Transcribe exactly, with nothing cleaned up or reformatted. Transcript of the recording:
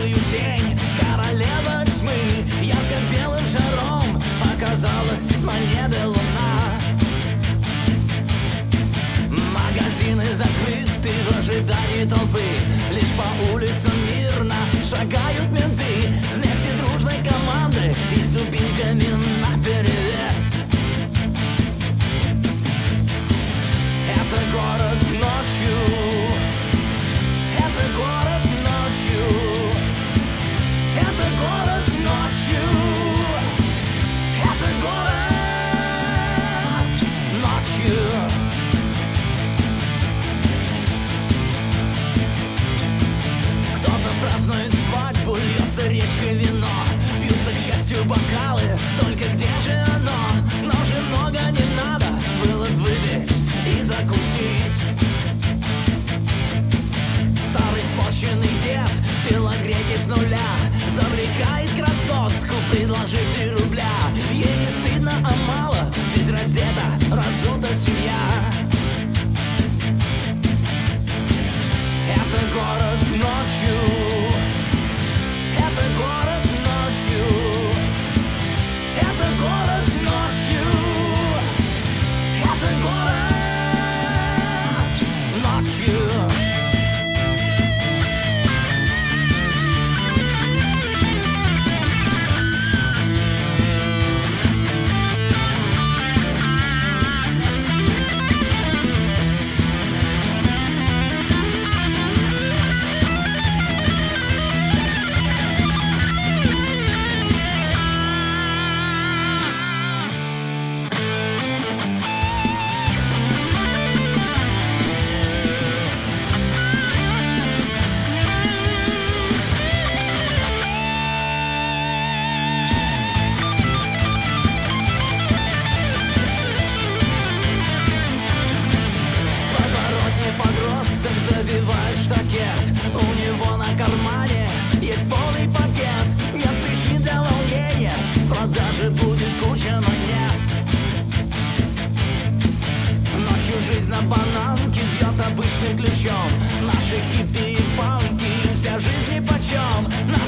белую тень. Королева тьмы ярко-белым шаром показалась монетой луна. Магазины закрыты в ожидании толпы. Лишь по улицам мирно шагают менты вместе дружной команды и с дубинками наперевес. Это город ночью, это город ночью, это город ночью, это город ночью. Кто-то празднует свадьбу, льется речкой вино, бьются, к счастью, бокалы, только где же оно? Ножи много не надо было бы выпить и закусить. Старый сморщенный дед в телогрейке с нуля завлекает красотку, предложив три рубля. Ей не стыдно, а мало, ведь раздета, разута семья. Это город ночью, это город ночью, это город ночью, это город ночью. Забивает штакет, у него на кармане есть полный пакет. Нет причин для волнения, с продажи будет куча монет. Ночью жизнь на бананке бьет обычным ключом. Наши хиппи и панки, вся жизнь нипочем.